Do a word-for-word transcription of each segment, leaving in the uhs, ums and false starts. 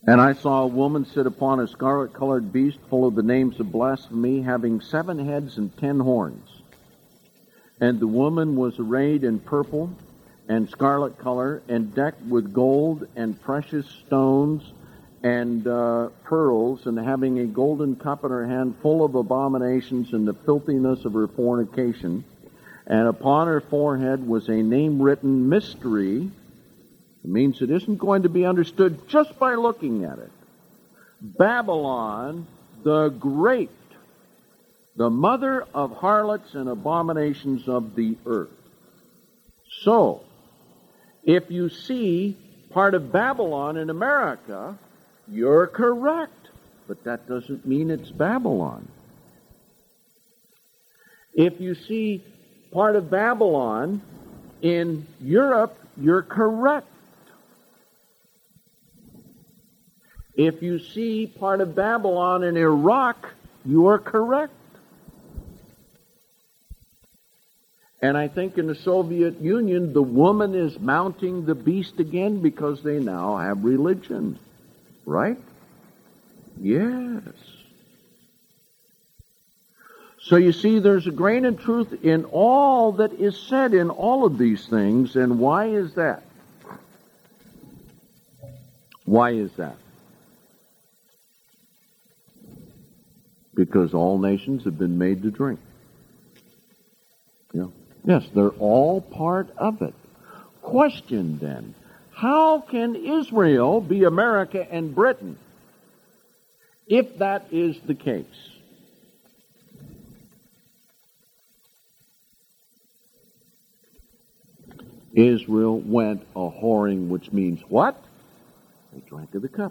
And I saw a woman sit upon a scarlet-colored beast full of the names of blasphemy, having seven heads and ten horns. And the woman was arrayed in purple and scarlet color, and decked with gold and precious stones and uh, pearls, and having a golden cup in her hand full of abominations and the filthiness of her fornication. And upon her forehead was a name written, Mystery. It means it isn't going to be understood just by looking at it. Babylon the Great, the mother of harlots and abominations of the earth. So, if you see part of Babylon in America, you're correct, but that doesn't mean it's Babylon. If you see part of Babylon in Europe, you're correct. If you see part of Babylon in Iraq, you are correct. And I think in the Soviet Union, the woman is mounting the beast again because they now have religion. Right? Yes. So you see, there's a grain of truth in all that is said in all of these things. And why is that? Why is that? Because all nations have been made to drink. Yeah. Yes, they're all part of it. Question then, how can Israel be America and Britain if that is the case? Israel went a whoring, which means what? They drank of the cup.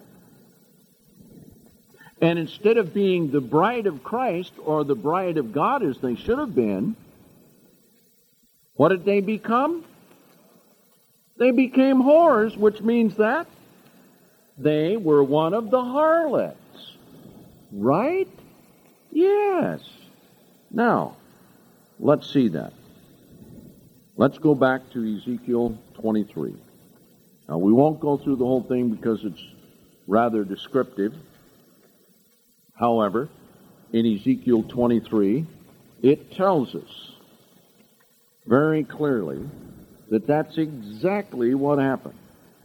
And instead of being the bride of Christ or the bride of God as they should have been, what did they become? They became whores, which means that they were one of the harlots. Right? Yes. Now, let's see that. Let's go back to Ezekiel twenty-three. Now, we won't go through the whole thing because it's rather descriptive. However, in Ezekiel twenty-three, it tells us very clearly that that's exactly what happened.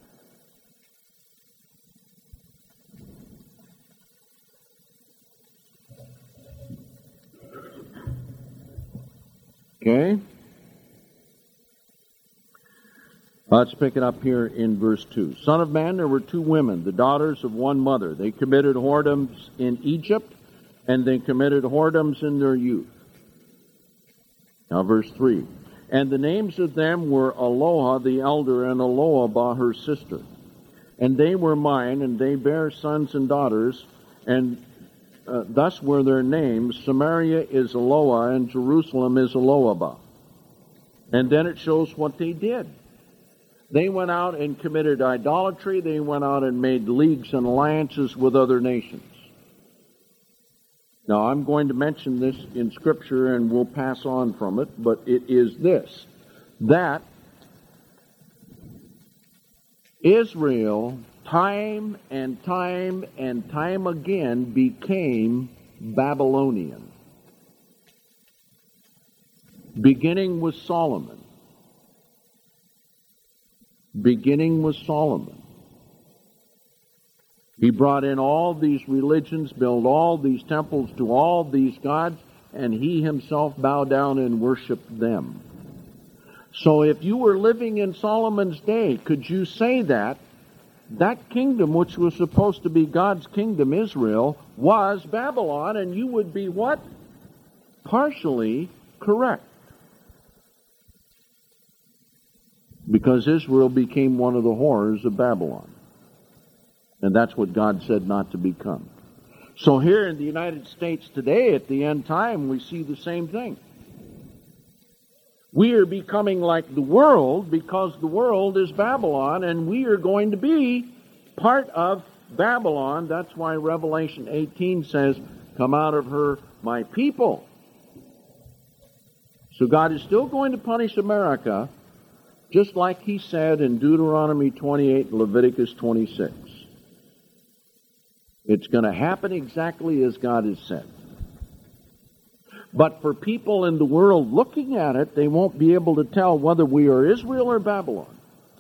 Okay? Let's pick it up here in verse two. Son of man, there were two women, the daughters of one mother. They committed whoredoms in Egypt, and they committed whoredoms in their youth. Now verse three. And the names of them were Aloha the elder, and Alohabah her sister. And they were mine, and they bare sons and daughters, and uh, thus were their names. Samaria is Aloha, and Jerusalem is Alohabah. And then it shows what they did. They went out and committed idolatry. They went out and made leagues and alliances with other nations. Now, I'm going to mention this in Scripture, and we'll pass on from it, but it is this, that Israel, time and time and time again, became Babylonian. Beginning with Solomon. Beginning with Solomon. He brought in all these religions, built all these temples to all these gods, and he himself bowed down and worshiped them. So if you were living in Solomon's day, could you say that that kingdom, which was supposed to be God's kingdom, Israel, was Babylon, and you would be what? Partially correct. Because Israel became one of the horrors of Babylon. And that's what God said not to become. So here in the United States today, at the end time, we see the same thing. We are becoming like the world because the world is Babylon, and we are going to be part of Babylon. That's why Revelation eighteen says, "Come out of her, my people." So God is still going to punish America, just like he said in Deuteronomy twenty-eight and Leviticus twenty-six. It's going to happen exactly as God has said. But for people in the world looking at it, they won't be able to tell whether we are Israel or Babylon.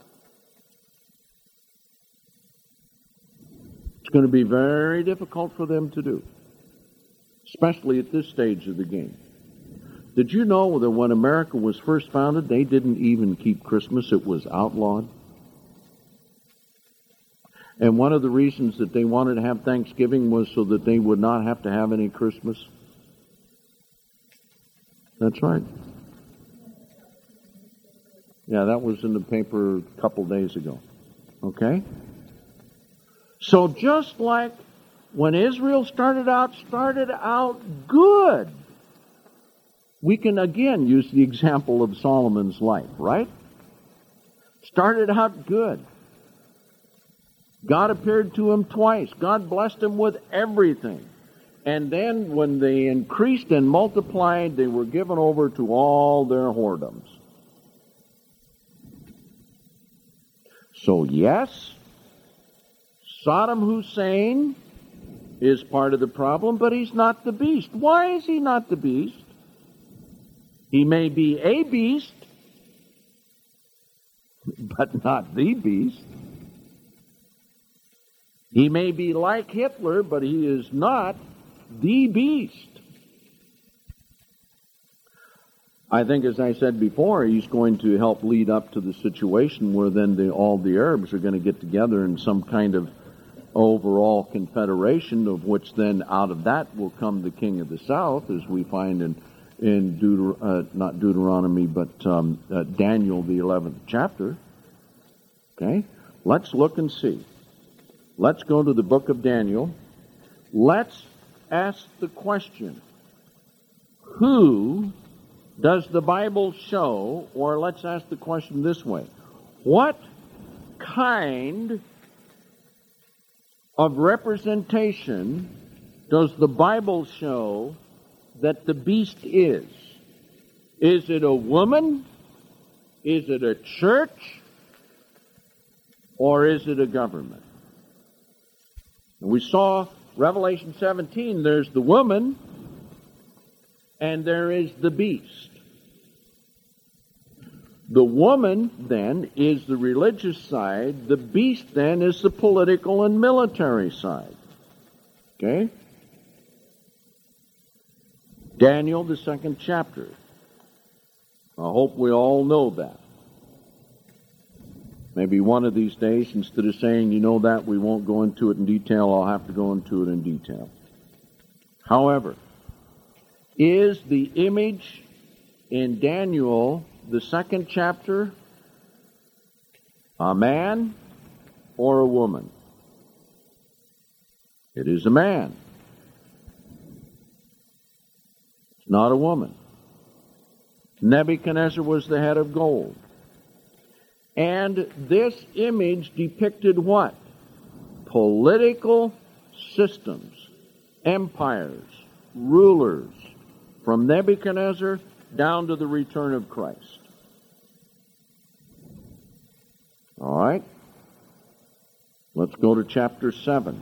It's going to be very difficult for them to do, especially at this stage of the game. Did you know that when America was first founded, they didn't even keep Christmas? It was outlawed. And one of the reasons that they wanted to have Thanksgiving was so that they would not have to have any Christmas. That's right. Yeah, that was in the paper a couple days ago. Okay? So just like when Israel started out, started out good. We can again use the example of Solomon's life, right? Started out good. God appeared to him twice. God blessed him with everything. And then when they increased and multiplied, they were given over to all their whoredoms. So yes, Saddam Hussein is part of the problem, but he's not the beast. Why is he not the beast? He may be a beast, but not the beast. He may be like Hitler, but he is not the beast. I think, as I said before, he's going to help lead up to the situation where then the, all the Arabs are going to get together in some kind of overall confederation, of which then out of that will come the king of the south, as we find in in Deuter, uh, not Deuteronomy, but um, uh, Daniel, the eleventh chapter. Okay? Let's look and see. Let's go to the book of Daniel. Let's ask the question, who does the Bible show, or let's ask the question this way, what kind of representation does the Bible show that the beast is? Is it a woman? Is it a church? Or is it a government? We saw Revelation seventeen, there's the woman and there is the beast. The woman, then, is the religious side. The beast, then, is the political and military side. Okay? Daniel, the second chapter. I hope we all know that. Maybe one of these days, instead of saying, you know that, we won't go into it in detail, I'll have to go into it in detail. However, is the image in Daniel, the second chapter, a man or a woman? It is a man. It's not a woman. Nebuchadnezzar was the head of gold. And this image depicted what? Political systems, empires, rulers, from Nebuchadnezzar down to the return of Christ. All right? Let's go to chapter seven.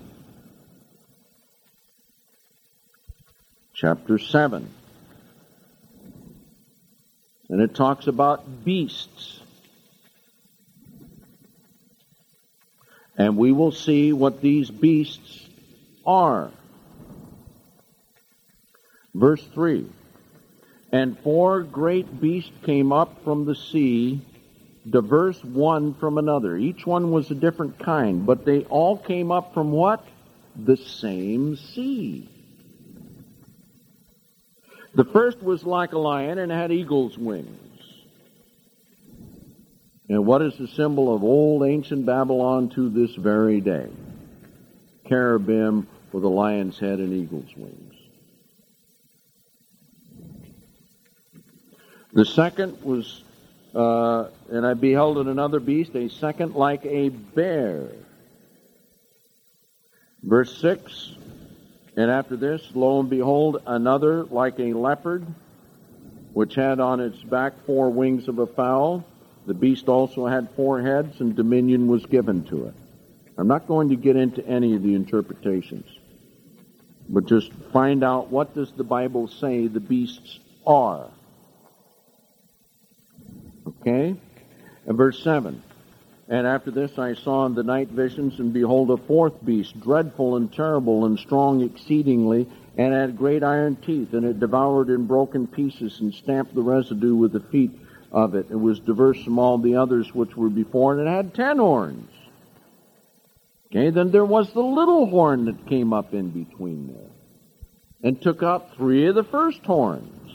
Chapter seven. And it talks about beasts. And we will see what these beasts are. Verse three. And four great beasts came up from the sea, diverse one from another. Each one was a different kind, but they all came up from what? The same sea. The first was like a lion and had eagle's wings. And what is the symbol of old ancient Babylon to this very day? Cherubim with a lion's head and eagle's wings. The second was, uh, and I beheld in another beast, a second like a bear. Verse six, and after this, lo and behold, another like a leopard, which had on its back four wings of a fowl. The beast also had four heads, and dominion was given to it. I'm not going to get into any of the interpretations, but just find out, what does the Bible say the beasts are? Okay? And verse seven. And after this I saw in the night visions, and behold, a fourth beast, dreadful and terrible and strong exceedingly, and had great iron teeth, and it devoured and broke in pieces, and stamped the residue with the feet of it. It was diverse from all the others which were before, and it had ten horns. Okay, then there was the little horn that came up in between there, and took up three of the first horns.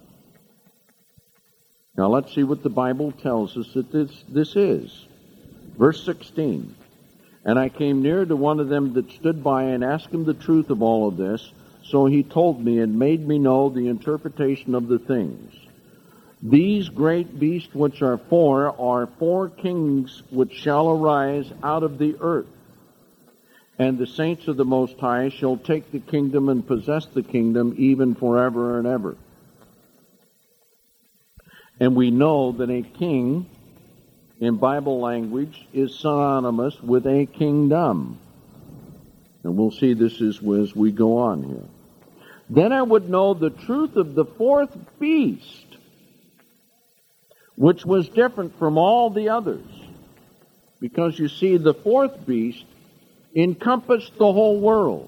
Now let's see what the Bible tells us that this, this is. Verse sixteen. And I came near to one of them that stood by, and asked him the truth of all of this. So he told me, and made me know the interpretation of the things. These great beasts which are four are four kings which shall arise out of the earth. And the saints of the Most High shall take the kingdom and possess the kingdom even forever and ever. And we know that a king in Bible language is synonymous with a kingdom. And we'll see this as, as we go on here. Then I would know the truth of the fourth beast, which was different from all the others. Because you see, the fourth beast encompassed the whole world.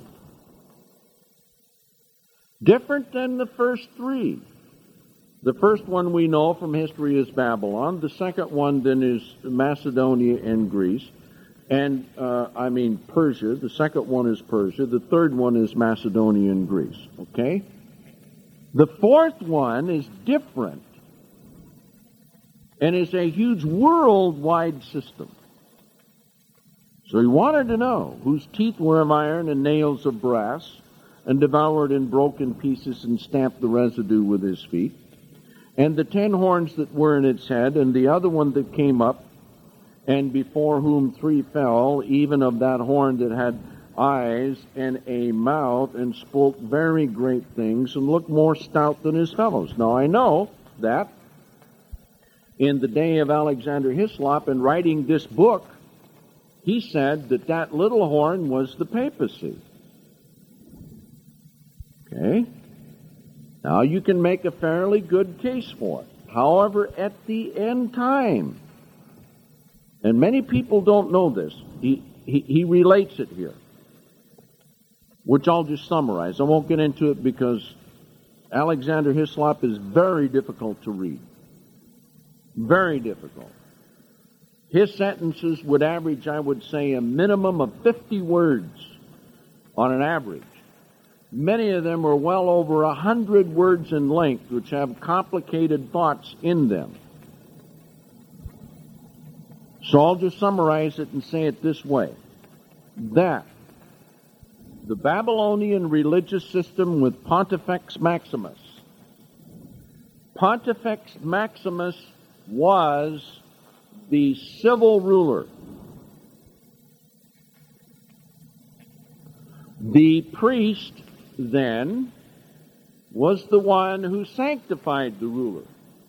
Different than the first three. The first one we know from history is Babylon. The second one then is Macedonia and Greece. And, uh, I mean Persia. The second one is Persia. The third one is Macedonia and Greece. Okay? The fourth one is different and is a huge worldwide system. So he wanted to know whose teeth were of iron and nails of brass, and devoured and broke in pieces and stamped the residue with his feet. And the ten horns that were in its head, and the other one that came up, and before whom three fell, even of that horn that had eyes and a mouth, and spoke very great things, and looked more stout than his fellows. Now I know that in the day of Alexander Hislop, in writing this book, he said that that little horn was the papacy. Okay? Now you can make a fairly good case for it. However, at the end time, and many people don't know this, he, he, he relates it here, which I'll just summarize. I won't get into it because Alexander Hislop is very difficult to read. Very difficult. His sentences would average, I would say, a minimum of fifty words on an average. Many of them are well over a hundred words in length, which have complicated thoughts in them. So I'll just summarize it and say it this way, that the Babylonian religious system with Pontifex Maximus, Pontifex Maximus was the civil ruler. The priest then was the one who sanctified the ruler.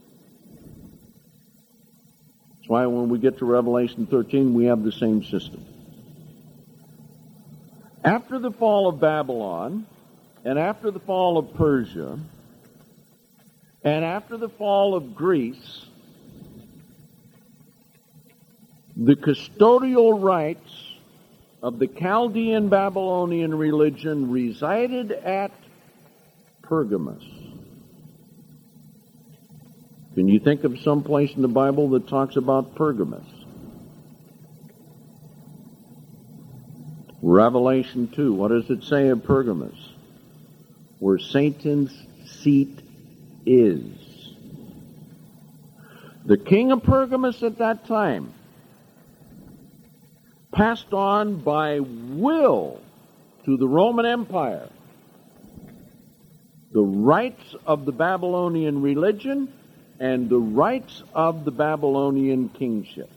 That's why when we get to Revelation thirteen, we have the same system. After the fall of Babylon, and after the fall of Persia, and after the fall of Greece, the custodial rights of the Chaldean Babylonian religion resided at Pergamus. Can you think of some place in the Bible that talks about Pergamus? Revelation two, what does it say of Pergamus? Where Satan's seat is. The king of Pergamus at that time passed on by will to the Roman Empire the rights of the Babylonian religion and the rights of the Babylonian kingship.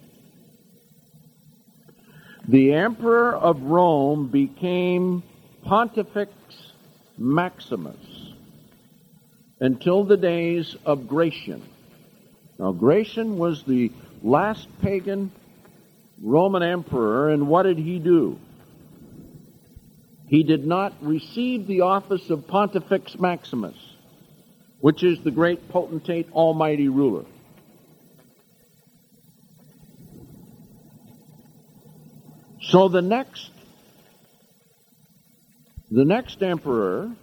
The emperor of Rome became Pontifex Maximus until the days of Gratian. Now, Gratian was the last pagan Roman emperor, and what did he do? He did not receive the office of Pontifex Maximus, which is the great potentate, almighty ruler. So the next, the next emperor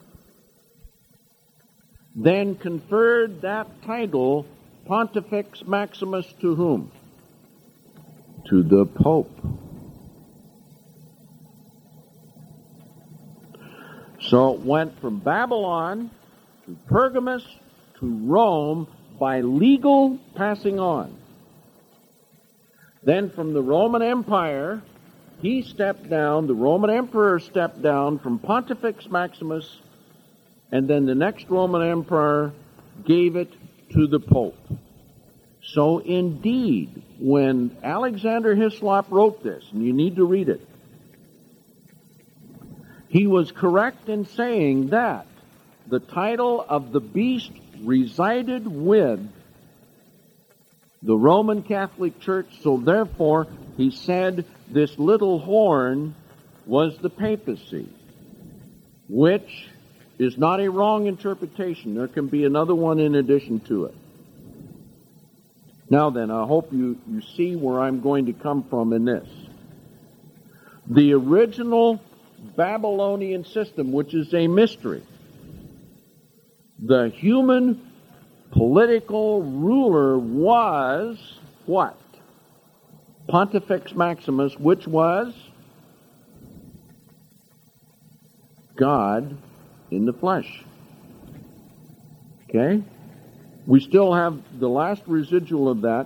then conferred that title, Pontifex Maximus, to whom? To the Pope. So it went from Babylon to Pergamus to Rome by legal passing on. Then from the Roman Empire, he stepped down, the Roman Emperor stepped down from Pontifex Maximus, and then the next Roman Emperor gave it to the Pope. So indeed, when Alexander Hislop wrote this, and you need to read it, he was correct in saying that the title of the beast resided with the Roman Catholic Church, so therefore he said this little horn was the papacy, which is not a wrong interpretation. There can be another one in addition to it. Now then, I hope you, you see where I'm going to come from in this. The original Babylonian system, which is a mystery, the human political ruler was what? Pontifex Maximus, which was God in the flesh. Okay? We still have the last residual of that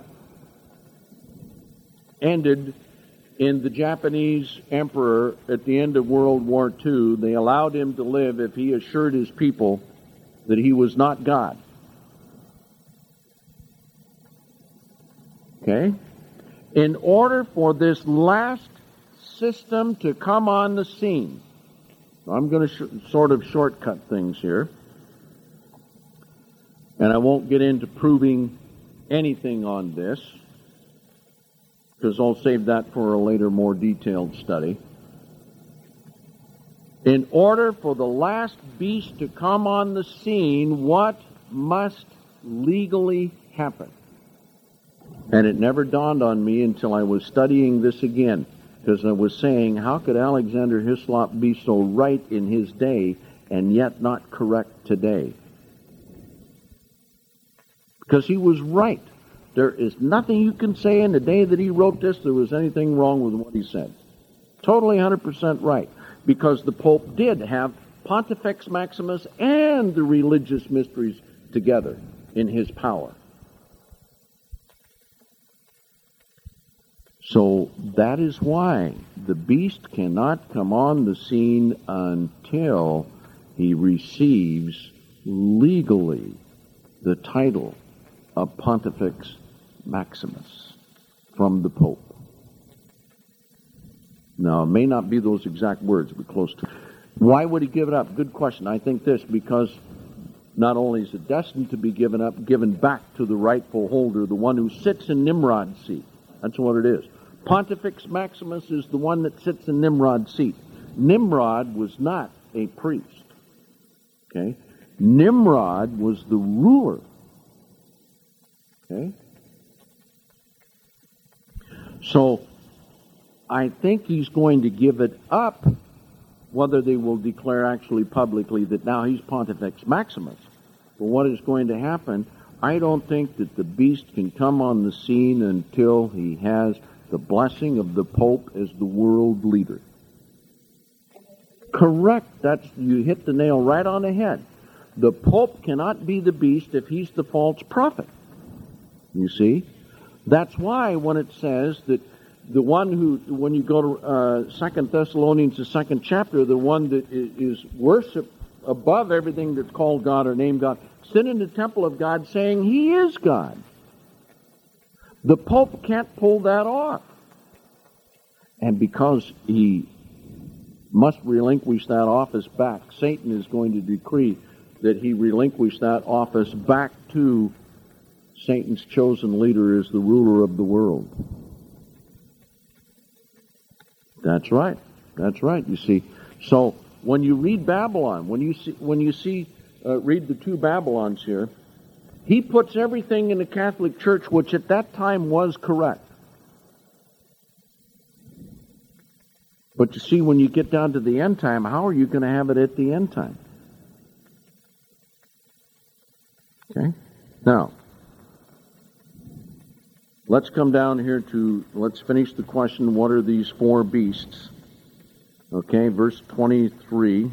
ended in the Japanese emperor at the end of World War Two. They allowed him to live if he assured his people that he was not God. Okay? In order for this last system to come on the scene, I'm going to sh- sort of shortcut things here, and I won't get into proving anything on this, because I'll save that for a later, more detailed study. In order for the last beast to come on the scene, what must legally happen? And it never dawned on me until I was studying this again, because I was saying, how could Alexander Hislop be so right in his day and yet not correct today? Because he was right. There is nothing you can say in the day that he wrote this there was anything wrong with what he said. Totally one hundred percent right. Because the Pope did have Pontifex Maximus and the religious mysteries together in his power. So that is why the beast cannot come on the scene until he receives legally the title of Pontifex Maximus from the Pope. Now, it may not be those exact words, but close to it. Why would he give it up? Good question. I think this, because not only is it destined to be given up, given back to the rightful holder, the one who sits in Nimrod's seat. That's what it is. Pontifex Maximus is the one that sits in Nimrod's seat. Nimrod was not a priest. Okay? Nimrod was the ruler. Okay? So, I think he's going to give it up, whether they will declare actually publicly that now he's Pontifex Maximus. But what is going to happen, I don't think that the beast can come on the scene until he has the blessing of the Pope as the world leader. Correct. That's, you hit the nail right on the head. The Pope cannot be the beast if he's the false prophet. You see? That's why when it says that the one who, when you go to uh, Second Thessalonians, the second chapter, the one that is worshipped above everything that's called God or named God, sit in the temple of God saying he is God. The Pope can't pull that off. And because he must relinquish that office back, Satan is going to decree that he relinquish that office back to Satan's chosen leader as the ruler of the world. That's right. That's right. You see, so when you read Babylon, when you see, when you see, uh, read the two Babylons here, he puts everything in the Catholic Church, which at that time was correct. But you see, when you get down to the end time, how are you going to have it at the end time? Okay? Now, let's come down here to, let's finish the question, what are these four beasts? Okay, verse twenty-three.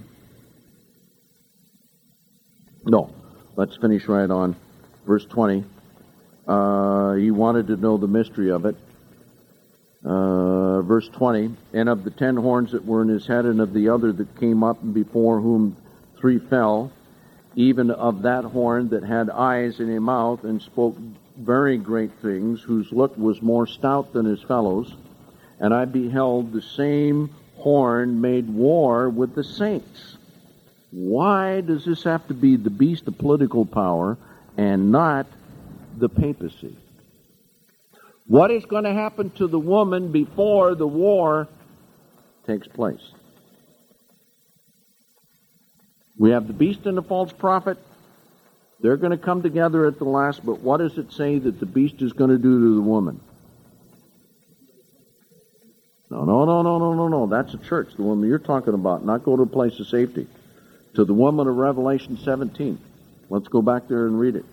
No, let's finish right on. Verse twenty. Uh, he wanted to know the mystery of it. Uh, verse twenty. And of the ten horns that were in his head, and of the other that came up, and before whom three fell, even of that horn that had eyes in a mouth, and spoke very great things, whose look was more stout than his fellows. And I beheld the same horn made war with the saints. Why does this have to be the beast of political power and not the papacy? What is going to happen to the woman before the war takes place? We have the beast and the false prophet. They're going to come together at the last, but what does it say that the beast is going to do to the woman? No, no, no, no, no, no, no. That's a church, the woman you're talking about, not go to a place of safety. To the woman of Revelation seventeen. Let's go back there and read it.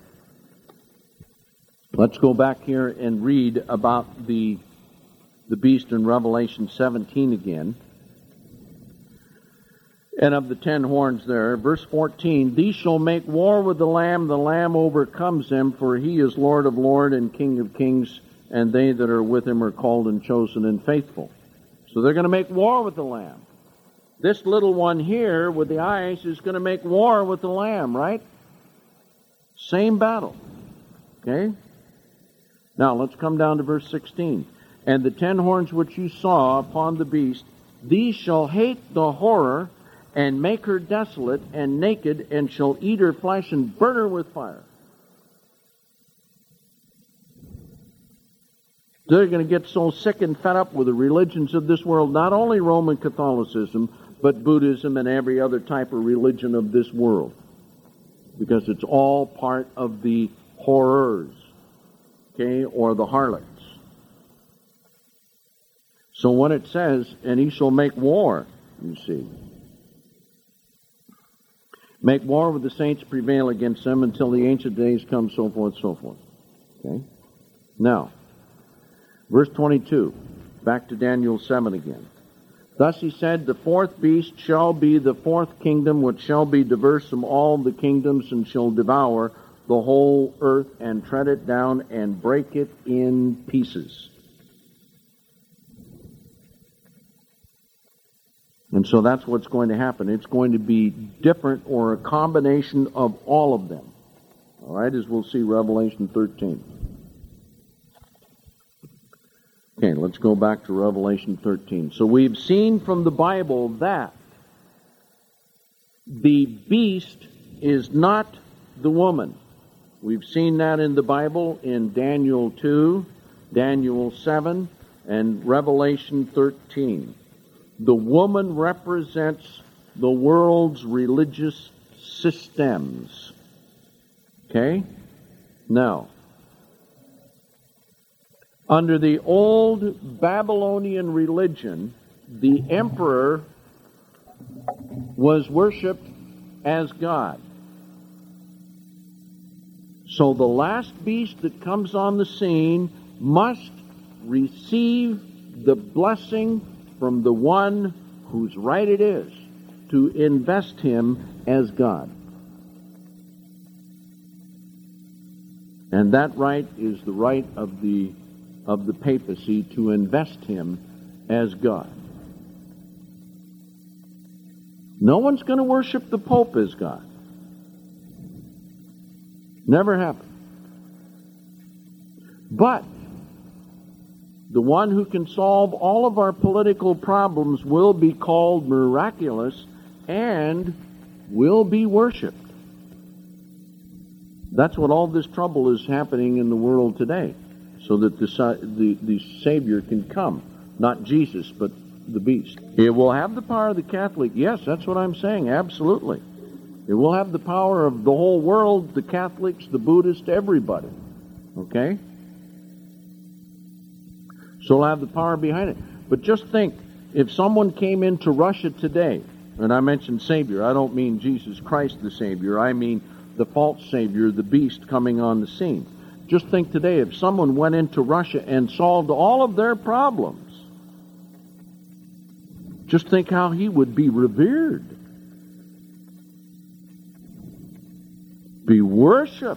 Let's go back here and read about the, the beast in Revelation seventeen again. And of the ten horns there, verse fourteen, these shall make war with the Lamb, the Lamb overcomes them, for he is Lord of lords and King of kings, and they that are with him are called and chosen and faithful. So they're going to make war with the Lamb. This little one here with the eyes is going to make war with the Lamb, right? Same battle. Okay? Now let's come down to verse sixteen. And the ten horns which you saw upon the beast, these shall hate the horror, and make her desolate and naked, and shall eat her flesh and burn her with fire. They're going to get so sick and fed up with the religions of this world, not only Roman Catholicism, but Buddhism and every other type of religion of this world. Because it's all part of the horrors, okay, or the harlots. So when it says, and he shall make war, you see, make war with the saints, prevail against them until the ancient days come, so forth, so forth. Okay? Now, verse twenty-two, back to Daniel seven again. Thus he said, the fourth beast shall be the fourth kingdom, which shall be diverse from all the kingdoms, and shall devour the whole earth, and tread it down, and break it in pieces. And so that's what's going to happen. It's going to be different, or a combination of all of them. All right, as we'll see Revelation thirteen. Okay, let's go back to Revelation thirteen. So we've seen from the Bible that the beast is not the woman. We've seen that in the Bible in Daniel two, Daniel seven, and Revelation thirteen. The woman represents the world's religious systems. Okay? Now, under the old Babylonian religion, the emperor was worshipped as God. So the last beast that comes on the scene must receive the blessing from the one whose right it is to invest him as God. And that right is the right of the of the papacy to invest him as God. No one's going to worship the Pope as God. Never happened. But the one who can solve all of our political problems will be called miraculous and will be worshipped. That's what all this trouble is happening in the world today, so that the, the, the Savior can come. Not Jesus, but the beast. It will have the power of the Catholic. Yes, that's what I'm saying. Absolutely. It will have the power of the whole world, the Catholics, the Buddhists, everybody. Okay? So it'll have the power behind it. But just think, if someone came into Russia today, and I mentioned Savior, I don't mean Jesus Christ the Savior, I mean the false Savior, the beast coming on the scene. Just think today, if someone went into Russia and solved all of their problems, just think how he would be revered, be worshipped.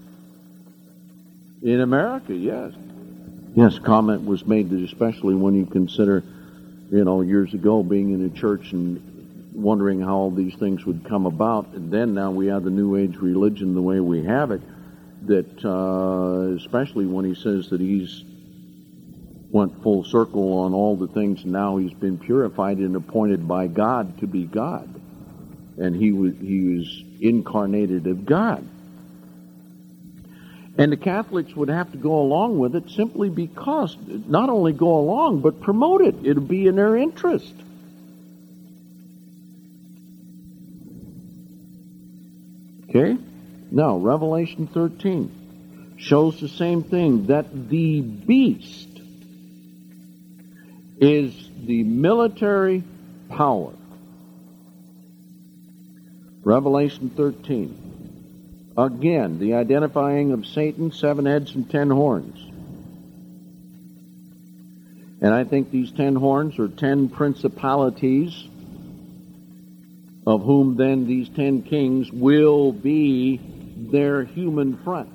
In America, yes. Yes, comment was made that especially when you consider, you know, years ago being in a church and wondering how all these things would come about, and then now we have the New Age religion the way we have it, that uh, especially when he says that he's went full circle on all the things, and now he's been purified and appointed by God to be God, and he was he was incarnated of God. And the Catholics would have to go along with it simply because, not only go along, but promote it. It would be in their interest. Okay? Now, Revelation thirteen shows the same thing, that the beast is the military power. Revelation thirteen. Again, the identifying of Satan, seven heads and ten horns. And I think these ten horns are ten principalities, of whom then these ten kings will be their human front.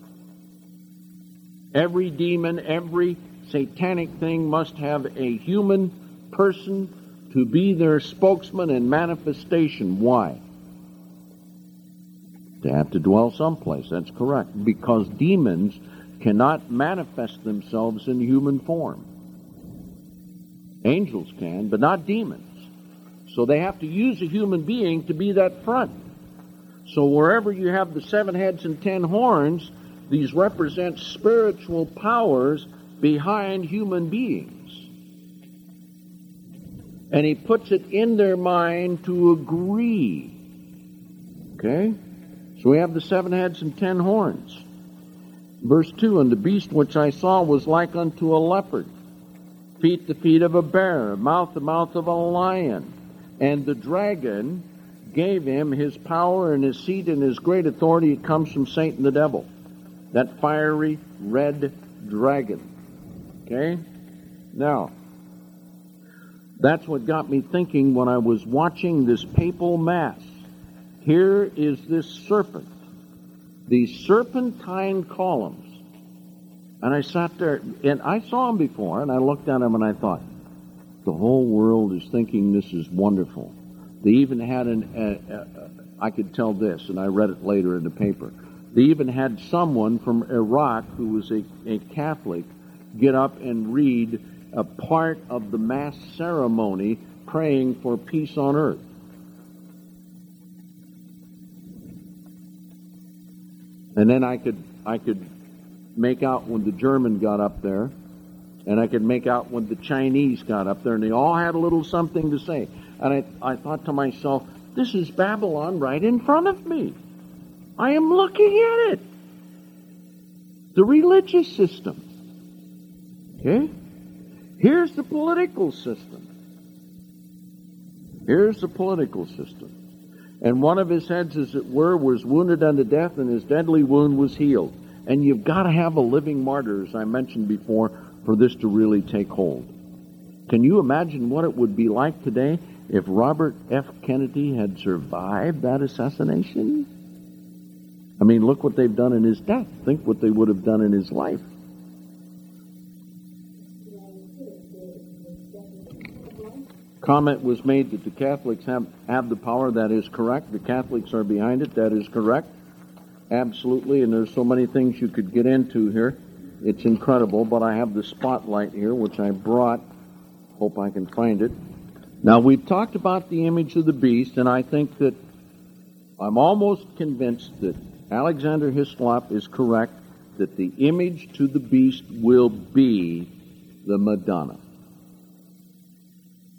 Every demon, every satanic thing must have a human person to be their spokesman and manifestation. Why? They have to dwell someplace. That's correct. Because demons cannot manifest themselves in human form. Angels can, but not demons. So they have to use a human being to be that front. So wherever you have the seven heads and ten horns, these represent spiritual powers behind human beings. And he puts it in their mind to agree. Okay? So we have the seven heads and ten horns. Verse two, and the beast which I saw was like unto a leopard, feet the feet of a bear, mouth the mouth of a lion. And the dragon gave him his power and his seat and his great authority. It comes from Satan the devil, that fiery red dragon. Okay? Now, that's what got me thinking when I was watching this papal mass. Here is this serpent, these serpentine columns. And I sat there, and I saw them before, and I looked at them and I thought, the whole world is thinking this is wonderful. They even had an, uh, uh, I could tell this, and I read it later in the paper. They even had someone from Iraq who was a, a Catholic get up and read a part of the Mass ceremony praying for peace on earth. And then I could I could make out when the German got up there, and I could make out when the Chinese got up there, and they all had a little something to say. And I, I thought to myself, this is Babylon right in front of me. I am looking at it. The religious system. Okay? Here's the political system. Here's the political system. And one of his heads, as it were, was wounded unto death, and his deadly wound was healed. And you've got to have a living martyr, as I mentioned before, for this to really take hold. Can you imagine what it would be like today if Robert F. Kennedy had survived that assassination? I mean, look what they've done in his death. Think what they would have done in his life. Comment was made that the Catholics have, have the power. That is correct. The Catholics are behind it. That is correct. Absolutely. And there's so many things you could get into here. It's incredible. But I have the spotlight here, which I brought. Hope I can find it. Now, we've talked about the image of the beast, and I think that I'm almost convinced that Alexander Hislop is correct, that the image to the beast will be the Madonna.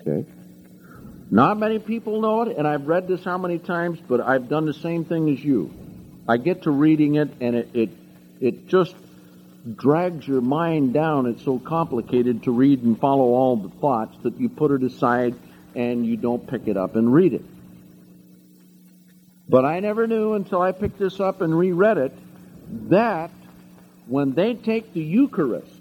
Okay? Not many people know it, and I've read this how many times, but I've done the same thing as you. I get to reading it, and it it, it just drags your mind down. It's so complicated to read and follow all the thoughts that you put it aside and you don't pick it up and read it. But I never knew until I picked this up and reread it that when they take the Eucharist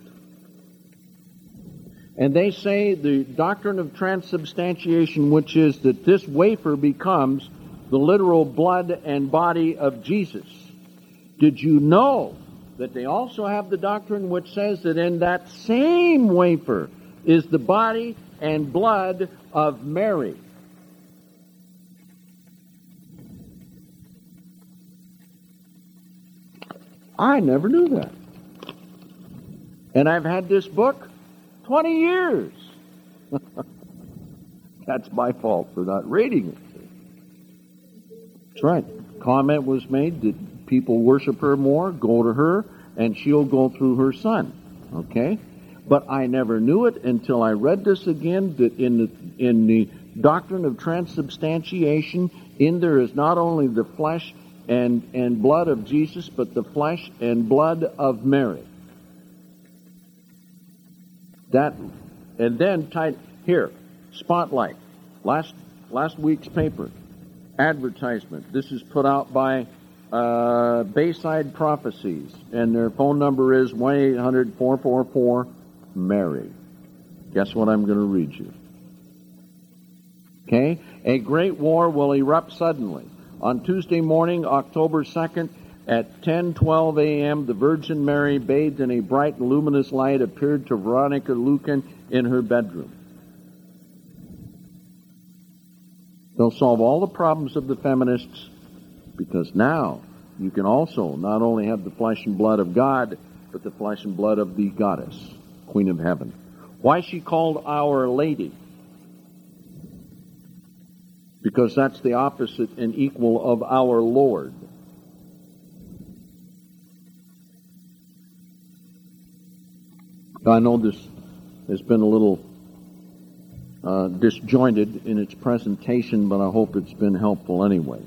and they say the doctrine of transubstantiation, which is that this wafer becomes the literal blood and body of Jesus, did you know that they also have the doctrine which says that in that same wafer is the body and blood of Mary? I never knew that. And I've had this book twenty years. That's my fault for not reading it. That's right. Comment was made that people worship her more, go to her, and she'll go through her son. Okay? But I never knew it until I read this again, that in the, in the doctrine of transubstantiation, in there is not only the flesh and, and blood of Jesus, but the flesh and blood of Mary. That, and then tied here, Spotlight, last last week's paper, advertisement. This is put out by uh, Bayside Prophecies, and their phone number is one eight hundred four four four Mary. Guess what I'm going to read you? Okay? A great war will erupt suddenly. On Tuesday morning, October second, at ten twelve a.m., the Virgin Mary, bathed in a bright and luminous light, appeared to Veronica Lucan in her bedroom. They'll solve all the problems of the feminists, because now you can also not only have the flesh and blood of God, but the flesh and blood of the goddess, Queen of Heaven. Why is she called Our Lady? Because that's the opposite and equal of our Lord. I know this has been a little uh, disjointed in its presentation, but I hope it's been helpful anyway.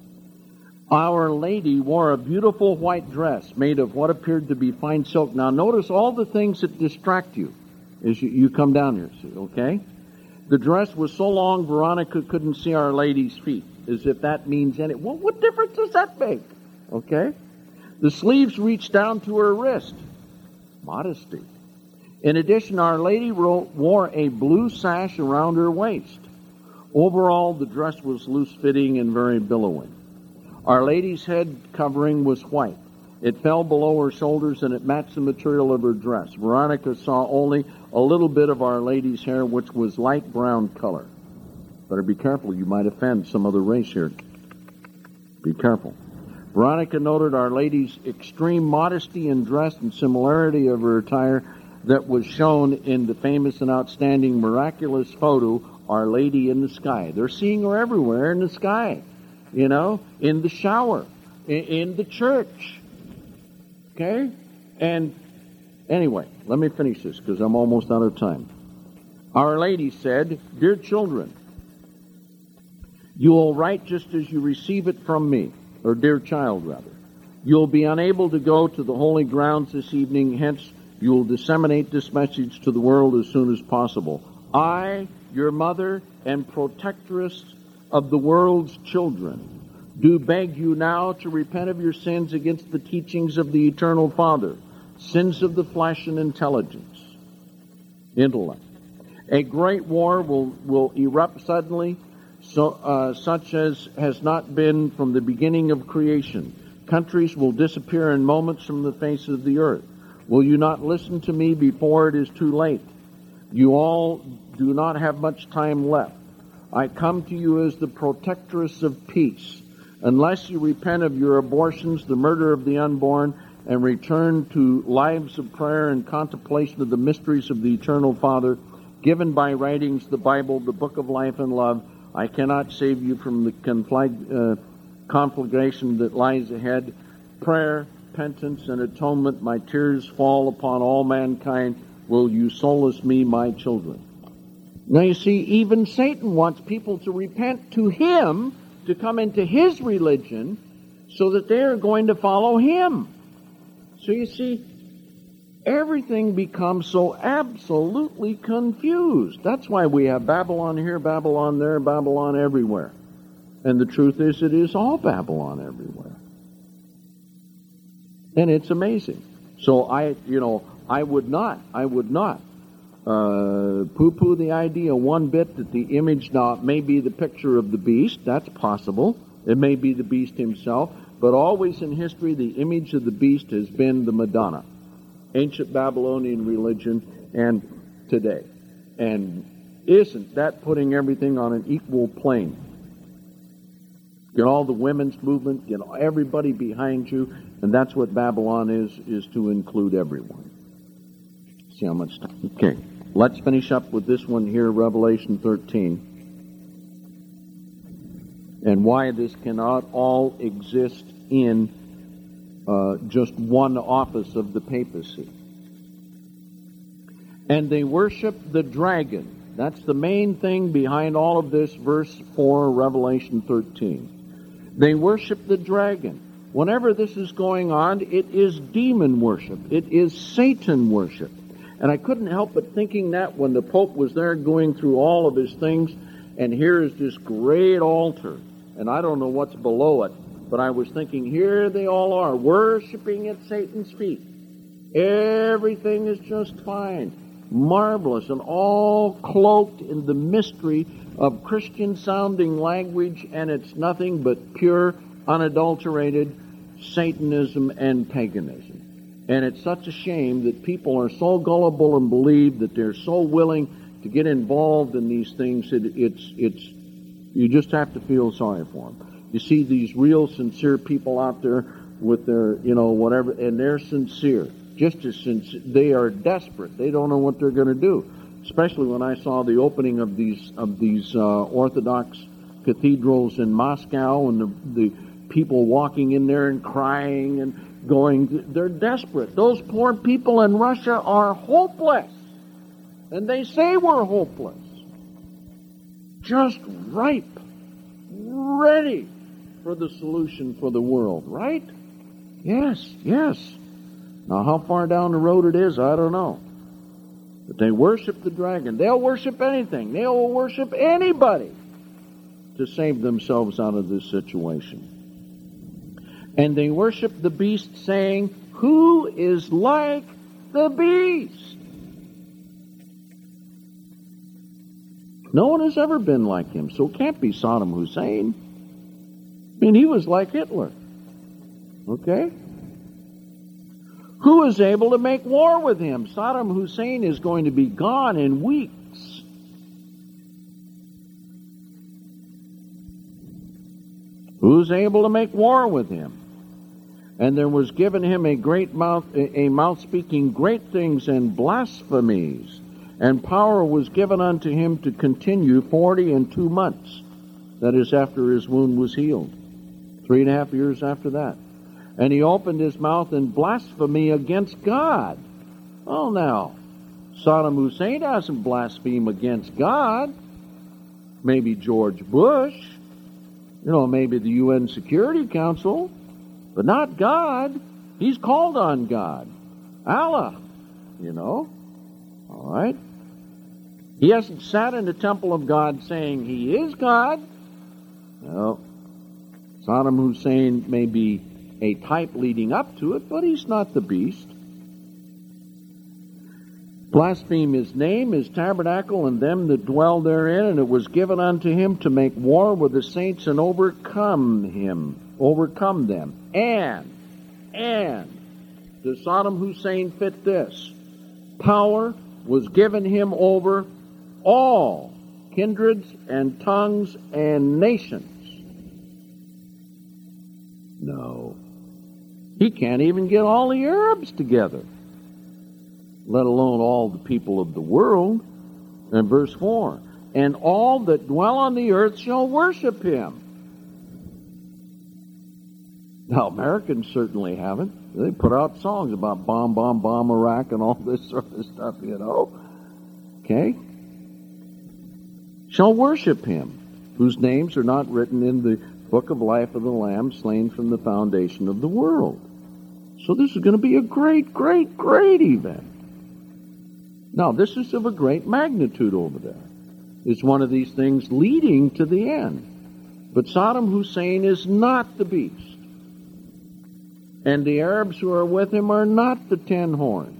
Our Lady wore a beautiful white dress made of what appeared to be fine silk. Now notice all the things that distract you as you, you come down here, see, okay? The dress was so long Veronica couldn't see Our Lady's feet, as if that means any... Well, what difference does that make? Okay? The sleeves reached down to her wrist. Modesty. In addition, Our Lady wore a blue sash around her waist. Overall, the dress was loose-fitting and very billowing. Our Lady's head covering was white. It fell below her shoulders and it matched the material of her dress. Veronica saw only a little bit of Our Lady's hair, which was light brown color. Better be careful, you might offend some other race here. Be careful. Veronica noted Our Lady's extreme modesty in dress and similarity of her attire that was shown in the famous and outstanding miraculous photo, Our Lady in the Sky. They're seeing her everywhere in the sky, you know, in the shower, in, in the church. Okay? And anyway, let me finish this because I'm almost out of time. Our Lady said, "Dear children, you will write just as you receive it from me," or dear child, rather. "You'll be unable to go to the holy grounds this evening, hence you will disseminate this message to the world as soon as possible. I, your mother and protectress of the world's children, do beg you now to repent of your sins against the teachings of the Eternal Father, sins of the flesh and intelligence, intellect. A great war will, will erupt suddenly, so, uh, such as has not been from the beginning of creation. Countries will disappear in moments from the face of the earth. Will you not listen to me before it is too late? You all do not have much time left. I come to you as the protectress of peace. Unless you repent of your abortions, the murder of the unborn, and return to lives of prayer and contemplation of the mysteries of the Eternal Father, given by writings, the Bible, the Book of Life and Love, I cannot save you from the conflag- uh, conflagration that lies ahead. Prayer, repentance, and atonement, my tears fall upon all mankind. Will you solace me, my children?" Now you see, even Satan wants people to repent to him, to come into his religion, so that they are going to follow him. So you see, everything becomes so absolutely confused. That's why we have Babylon here, Babylon there, Babylon everywhere. And the truth is, it is all Babylon everywhere. And it's amazing. So I, you know, I would not, I would not uh, poo-poo the idea one bit that the image now may be the picture of the beast. That's possible. It may be the beast himself. But always in history, the image of the beast has been the Madonna. Ancient Babylonian religion and today. And isn't that putting everything on an equal plane? Get all the women's movement, get everybody behind you, and that's what Babylon is, is to include everyone. See how much time? Okay, let's finish up with this one here, Revelation thirteen. And why this cannot all exist in uh, just one office of the papacy. And they worship the dragon. That's the main thing behind all of this, verse four, Revelation thirteen. They worship the dragon. Whenever this is going on, it is demon worship. It is Satan worship. And I couldn't help but thinking that when the Pope was there going through all of his things, and here is this great altar, and I don't know what's below it, but I was thinking, here they all are, worshiping at Satan's feet. Everything is just fine, marvelous, and all cloaked in the mystery of Christian-sounding language, and it's nothing but pure, unadulterated Satanism and paganism. And it's such a shame that people are so gullible and believe that they're so willing to get involved in these things that it's, it's, you just have to feel sorry for them. You see these real sincere people out there with their, you know, whatever, and they're sincere. Just as sincere. They are desperate. They don't know what they're going to do. Especially when I saw the opening of these of these uh, Orthodox cathedrals in Moscow, and the, the people walking in there and crying and going, they're desperate. Those poor people in Russia are hopeless. And they say we're hopeless. Just ripe, ready for the solution for the world, right? Yes, yes. Now how far down the road it is, I don't know. But they worship the dragon. They'll worship anything. They'll worship anybody to save themselves out of this situation. And they worship the beast, saying, who is like the beast? No one has ever been like him, so it can't be Saddam Hussein. I mean, he was like Hitler. Okay? Who is able to make war with him? Saddam Hussein is going to be gone in weeks. Who's able to make war with him? And there was given him a great mouth, a mouth speaking great things and blasphemies. And power was given unto him to continue forty and two months. That is, after his wound was healed. Three and a half years after that. And he opened his mouth in blasphemy against God. Oh, now, Saddam Hussein doesn't blaspheme against God. Maybe George Bush. You know, maybe the U N Security Council. But not God. He's called on God. Allah, you know. All right. He hasn't sat in the temple of God saying he is God. No. Saddam Hussein may be a type leading up to it, but he's not the beast. Blaspheme his name, his tabernacle, and them that dwell therein, and it was given unto him to make war with the saints and overcome him, overcome them. And, and, does Saddam Hussein fit this? Power was given him over all kindreds and tongues and nations. No. He can't even get all the Arabs together, let alone all the people of the world. And verse four, and all that dwell on the earth shall worship him. Now, Americans certainly haven't. They put out songs about bomb, bomb, bomb Iraq and all this sort of stuff, you know. Okay? shall worship him, whose names are not written in the book of life of the Lamb slain from the foundation of the world. So this is going to be a great, great, great event. Now, this is of a great magnitude over there. It's one of these things leading to the end. But Saddam Hussein is not the beast. And the Arabs who are with him are not the ten horns.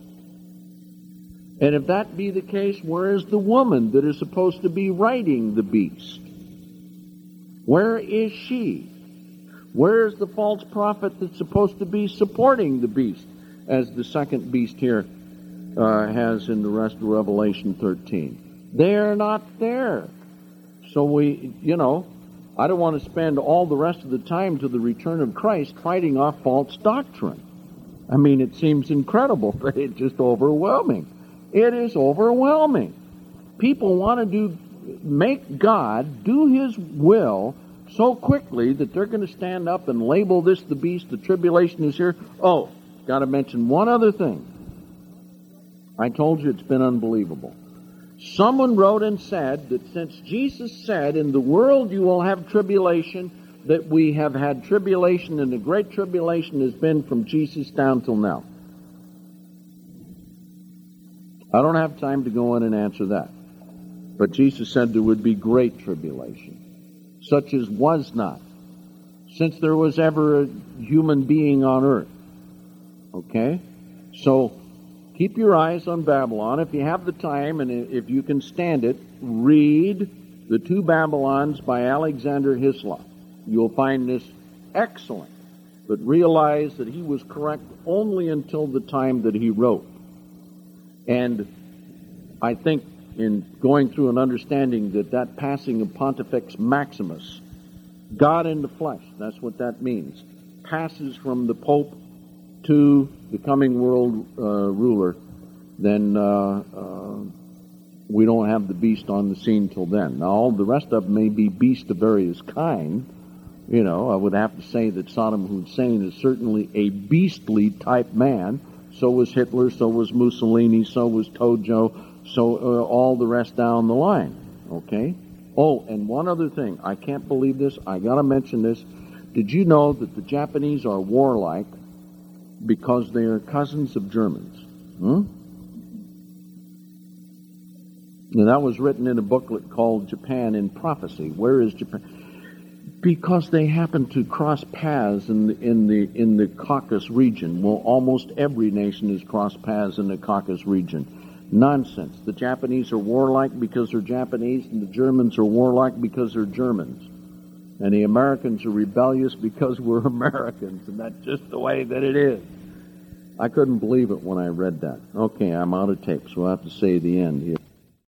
And if that be the case, where is the woman that is supposed to be riding the beast? Where is she? Where is the false prophet that's supposed to be supporting the beast, as the second beast here uh, has in the rest of Revelation thirteen? They are not there. So we, you know, I don't want to spend all the rest of the time to the return of Christ fighting off false doctrine. I mean, it seems incredible, but it's just overwhelming. It is overwhelming. People want to do, make God do His will so quickly that they're going to stand up and label this the beast, the tribulation is here. Oh, got to mention one other thing. I told you it's been unbelievable. Someone wrote and said that since Jesus said, in the world you will have tribulation, that we have had tribulation, and the great tribulation has been from Jesus down till now. I don't have time to go in and answer that. But Jesus said there would be great tribulation, such as was not, since there was ever a human being on earth. Okay? So, keep your eyes on Babylon. If you have the time and if you can stand it, read The Two Babylons by Alexander Hislop. You'll find this excellent, but realize that he was correct only until the time that he wrote. And I think in going through and understanding that that passing of Pontifex Maximus, God in the flesh, that's what that means, passes from the Pope to the coming world uh, ruler, then uh, uh, we don't have the beast on the scene till then. Now, all the rest of them may be beasts of various kind. You know, I would have to say that Saddam Hussein is certainly a beastly type man. So was Hitler, so was Mussolini, so was Tojo, so uh, all the rest down the line. Okay? Oh, and one other thing. I can't believe this. I got to mention this. Did you know that the Japanese are warlike because they are cousins of Germans? Hmm? And that was written in a booklet called Japan in Prophecy. Where is Japan? Because they happen to cross paths in the, in the in the Caucasus region. Well, almost every nation has crossed paths in the Caucasus region. Nonsense. The Japanese are warlike because they're Japanese, and the Germans are warlike because they're Germans. And the Americans are rebellious because we're Americans, and that's just the way that it is. I couldn't believe it when I read that. Okay, I'm out of tape, so I have to say the end here.